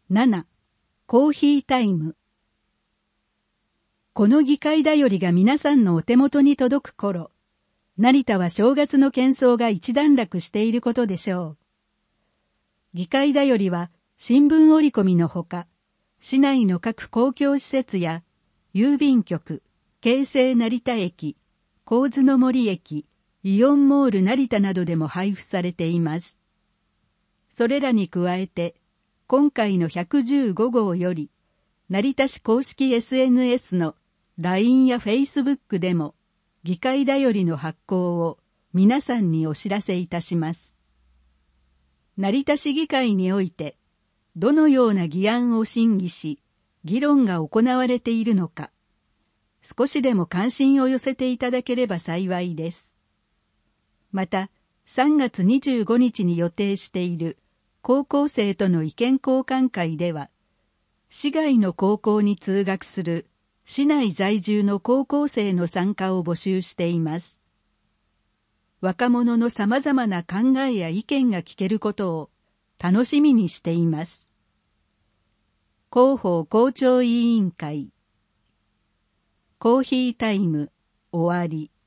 7. コーヒータイム。この議会だよりが皆さんのお手元に届く頃、成田は正月の喧騒が一段落していることでしょう。議会だよりは新聞折り込みのほか、市内の各公共施設や郵便局、京成成田駅、神津の森駅、イオンモール成田などでも配布されています。それらに加えて、今回の115号より、成田市公式 SNS の LINE や Facebook でも、議会だよりの発行を皆さんにお知らせいたします。成田市議会において、どのような議案を審議し、議論が行われているのか、少しでも関心を寄せていただければ幸いです。また、3月25日に予定している高校生との意見交換会では、市外の高校に通学する市内在住の高校生の参加を募集しています。若者の様々な考えや意見が聞けることを楽しみにしています。広報校長委員会。コーヒータイム終わり。